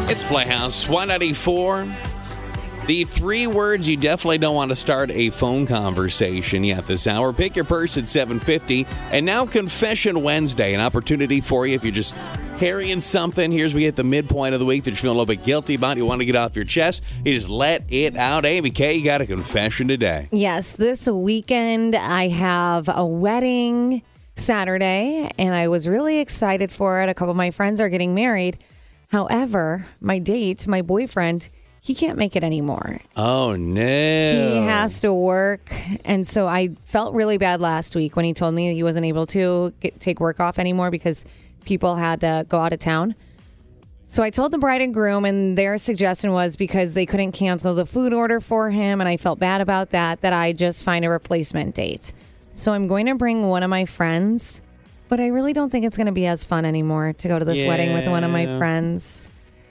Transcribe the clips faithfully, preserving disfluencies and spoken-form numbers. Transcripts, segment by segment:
It's Playhouse one ninety-four. The three words you definitely don't want to start a phone conversation yet this hour. Pick your purse at seven fifty. And now Confession Wednesday, an opportunity for you if you're just carrying something. Here's we hit the midpoint of the week that you're feeling a little bit guilty about. You want to get off your chest. You just let it out. Amy K, you got a confession today. Yes, this weekend I have a wedding Saturday, and I was really excited for it. A couple of my friends are getting married. However, my date, my boyfriend, he can't make it anymore. Oh, no. He has to work. And so I felt really bad last week when he told me he wasn't able to get, take work off anymore because people had to go out of town. So I told the bride and groom, and their suggestion was because they couldn't cancel the food order for him, and I felt bad about that, that I just find a replacement date. So I'm going to bring one of my friends. But I really don't think it's going to be as fun anymore to go to this yeah. wedding with one of my friends.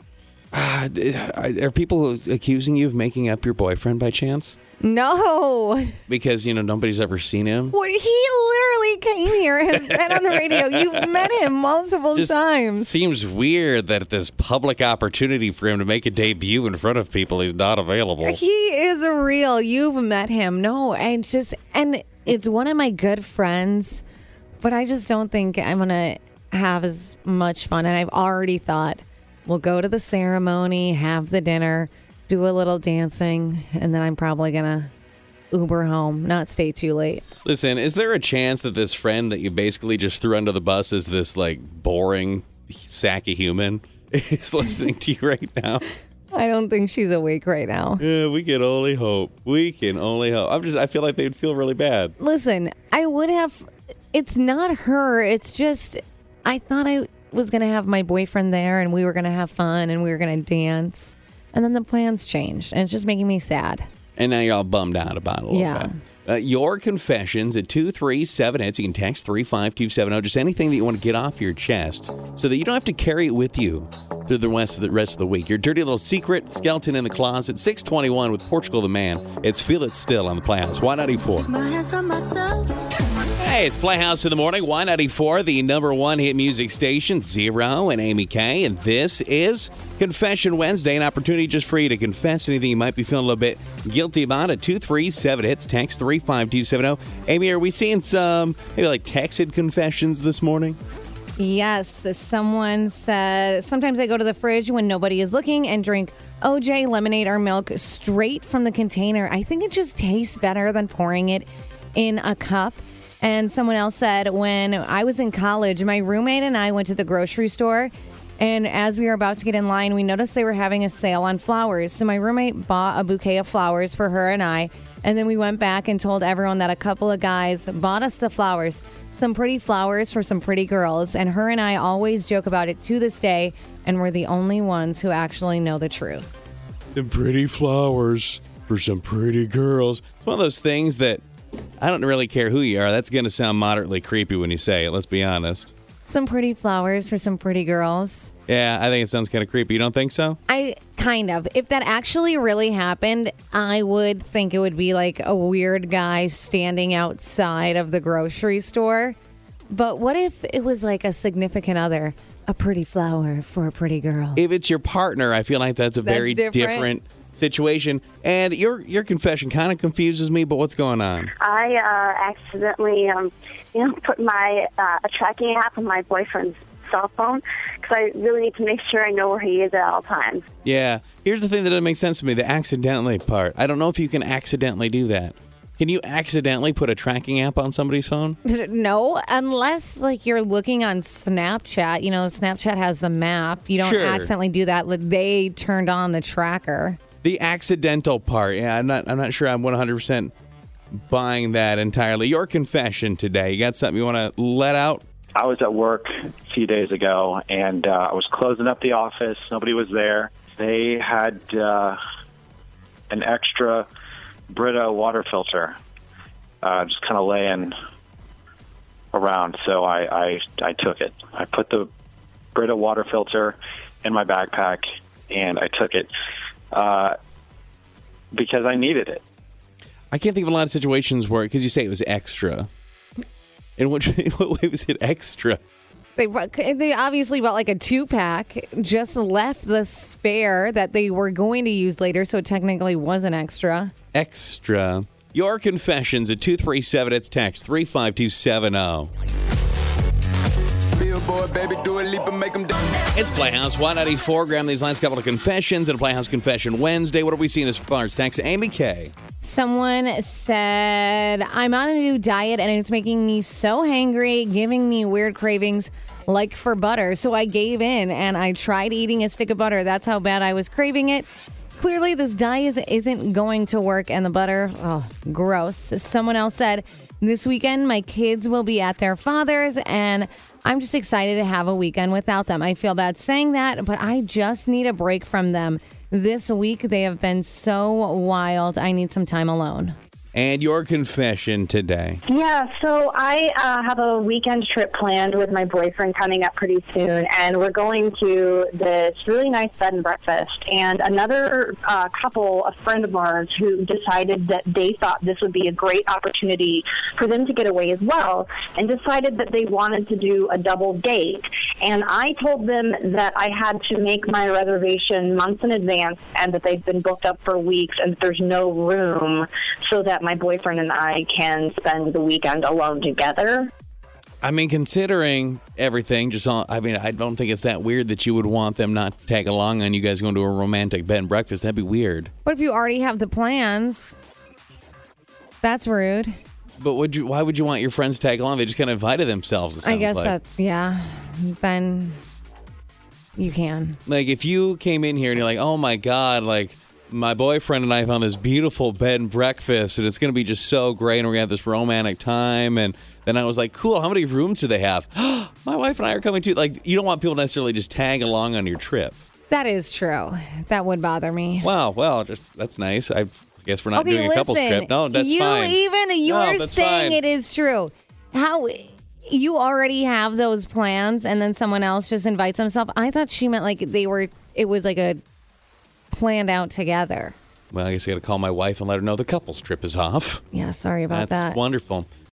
Uh, are people accusing you of making up your boyfriend by chance? No. Because, you know, nobody's ever seen him? Well, he literally came here, has been on the radio. You've met him multiple Just times. Seems weird that at this public opportunity for him to make a debut in front of people, he's not available. He is real. You've met him. No, and just, and it's one of my good friends. But I just don't think I'm going to have as much fun. And I've already thought we'll go to the ceremony, have the dinner, do a little dancing, and then I'm probably going to Uber home, not stay too late. Listen, is there a chance that this friend that you basically just threw under the bus is this, like, boring sack of human is listening to you right now? I don't think she's awake right now. Yeah, we can only hope. We can only hope. I'm just, I feel like they would feel really bad. Listen, I would have... It's not her. It's just, I thought I was going to have my boyfriend there and we were going to have fun and we were going to dance. And then the plans changed. And it's just making me sad. And now you're all bummed out about it a little yeah. bit. Uh, your confessions at two three seven hits. You can text three five two seven zero. Just anything that you want to get off your chest so that you don't have to carry it with you through the rest of the rest of the week. Your dirty little secret, skeleton in the closet. six twenty-one with Portugal the Man. It's Feel It Still on the Playhouse. Y ninety-four. Hey, it's Playhouse in the Morning. Y ninety-four, the number one hit music station. Zero and Amy K. And this is Confession Wednesday, an opportunity just for you to confess anything you might be feeling a little bit guilty about at two three seven hits. Text three five two seven zero. Amy, are we seeing some maybe like texted confessions this morning? Yes. Someone said, sometimes I go to the fridge when nobody is looking and drink O J, lemonade, or milk straight from the container. I think it just tastes better than pouring it in a cup. And someone else said, when I was in college, my roommate and I went to the grocery store. And as we were about to get in line, we noticed they were having a sale on flowers. So my roommate bought a bouquet of flowers for her and I. And then we went back and told everyone that a couple of guys bought us the flowers. Some pretty flowers for some pretty girls. And her and I always joke about it to this day. And we're the only ones who actually know the truth. Some pretty flowers for some pretty girls. It's one of those things that I don't really care who you are. That's going to sound moderately creepy when you say it. Let's be honest. Some pretty flowers for some pretty girls. Yeah, I think it sounds kind of creepy. You don't think so? I kind of. If that actually really happened, I would think it would be like a weird guy standing outside of the grocery store. But what if it was like a significant other? A pretty flower for a pretty girl. If it's your partner, I feel like that's a That's very different. different situation. And your your confession kind of confuses me, but what's going on? I uh, accidentally, um, you know, put my uh, a tracking app on my boyfriend's cell phone because I really need to make sure I know where he is at all times. Yeah. Here's the thing that doesn't make sense to me, the accidentally part. I don't know if you can accidentally do that. Can you accidentally put a tracking app on somebody's phone? No, unless like you're looking on Snapchat. You know, Snapchat has the map. You don't Sure. accidentally do that. Like, they turned on the tracker. The accidental part. Yeah, I'm not I'm not sure I'm one hundred percent buying that entirely. Your confession today. You got something you want to let out? I was at work a few days ago, and uh, I was closing up the office. Nobody was there. They had uh, an extra Brita water filter uh, just kind of laying around, so I, I, I took it. I put the Brita water filter in my backpack, and I took it uh, because I needed it. I can't think of a lot of situations where, because you say it was extra. In which what way was it extra? They they obviously bought like a two pack, just left the spare that they were going to use later, so it technically was an extra. Extra. Your confessions at two three seven, it's text three five two seven zero. Billboard, baby, do a leap and make them dance. It's Playhouse one ninety-four. Graham, these last couple of confessions and a Playhouse Confession Wednesday. What are we seeing as far as text? Amy K. Someone said, I'm on a new diet and it's making me so hangry, giving me weird cravings like for butter. So I gave in and I tried eating a stick of butter. That's how bad I was craving it. Clearly, this diet isn't going to work, and the butter, oh, gross. Someone else said, this weekend, my kids will be at their father's, and I'm just excited to have a weekend without them. I feel bad saying that, but I just need a break from them. This week, they have been so wild. I need some time alone. And your confession today. Yeah, so I uh, have a weekend trip planned with my boyfriend coming up pretty soon, and we're going to this really nice bed and breakfast. And another uh, couple, a friend of ours, who decided that they thought this would be a great opportunity for them to get away as well, and decided that they wanted to do a double date. And I told them that I had to make my reservation months in advance, and that they've been booked up for weeks, and that there's no room, so that my boyfriend and I can spend the weekend alone together. I mean, considering everything, just all, I mean, I don't think it's that weird that you would want them not to tag along on you guys going to a romantic bed and breakfast. That'd be weird. But if you already have the plans, that's rude. But would you? Why would you want your friends to tag along? They just kind of invited themselves, it sounds I guess like. that's, yeah. Then you can. Like, if you came in here and you're like, oh my God, like, my boyfriend and I found this beautiful bed and breakfast, and it's going to be just so great, and we're going to have this romantic time. And then I was like, cool, how many rooms do they have? My wife and I are coming too. Like, you don't want people to necessarily just tag along on your trip. That is true. That would bother me. Wow, well, just that's nice. I guess we're not Okay, doing listen, a couples trip. No, that's you fine. even you No, are that's saying fine. it is true. How you already have those plans, and then someone else just invites themselves. I thought she meant like they were. It was like a planned out together. Well, I guess I got to call my wife and let her know the couples trip is off. Yeah, sorry about That's that. wonderful.